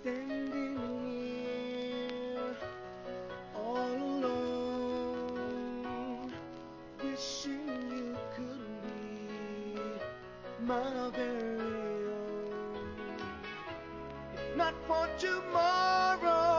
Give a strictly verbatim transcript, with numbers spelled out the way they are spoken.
standing here all alone, wishing you could be my very own. If not for tomorrow,